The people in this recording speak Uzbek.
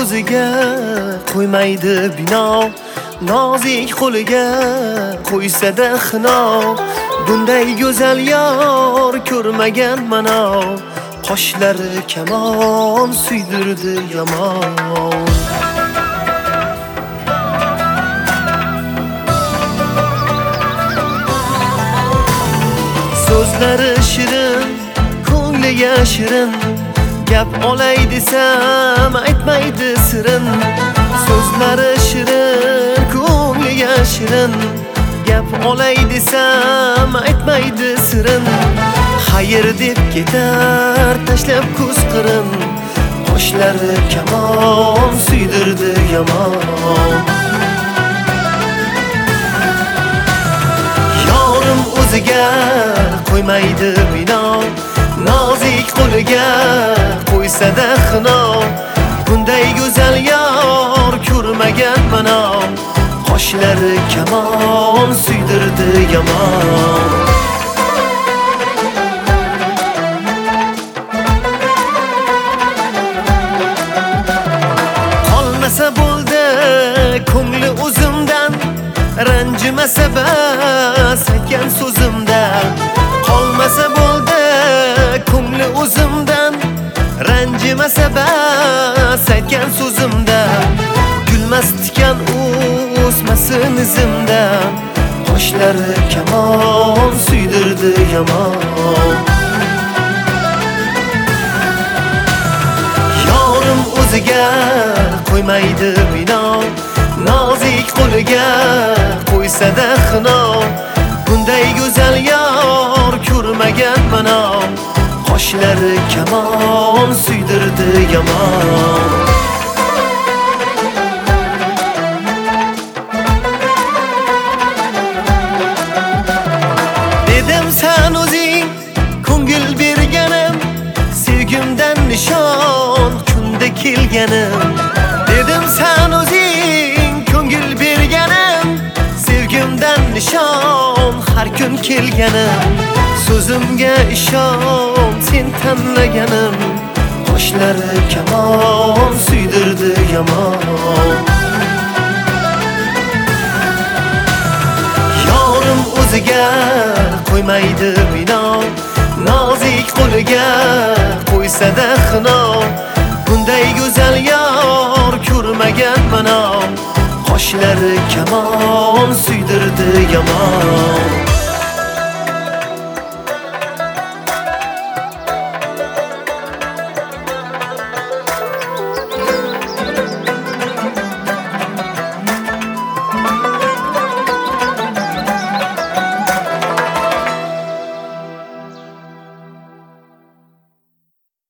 o'ziga qo'ymaydi bino, nozik qo'liga qo'ysa-da xino. Bunday go'zal yor ko'rmagan mana, qoshlari kamon suydirdi yomon. So'zlari shirin, ko'ngliga shirin, gap olay desam aytmaydi sirin. So'zlari shirin, ko'ngliga shirin, gap olay desam aytmaydi sirin. Xayr deb ketar tashlab ko'z qirin, qoshlari kamon suydirdi yomon. Yorim o'ziga qo'ymaydi bino, nozik qo'liga qo'ysa-da xino. Bunday go'zal yor ko'rmagan mana, qoshlari kamon suydirdi yomon. Qolmasa bo'ldi ko'ngli o'zimdan, ranjimasa bas aytgan so'zimdan. Qolmasa bo'ldi ko'ngli o'zimdan, ranjimasa bas aytgan so'zimdan. Gulmas tikan o'smasin izimdan, qoshlari kamon suydirdi yomon. Yorim o'ziga qo'ymaydi bino, nozik qo'liga qo'ysa-da xino. Bunday go'zal yor ko'rmagan mana, qoshlari kamon suydirdi yomon. Dedim sen o'zing ko'ngil berganim, sevgimdan nishon kunda kelganim. Dedim sen o'zing ko'ngil berganim, sevgimdan nishon har kun kelganim. So'zimga ishon sen tanlaganim, qoshlari kamon suydirdi yomon. Yorim o'ziga qo'ymaydi bino, nozik qo'liga qo'ysa-da xino. Bunday go'zal yor ko'rmagan mana, qoshlari kamon suydirdi yomon.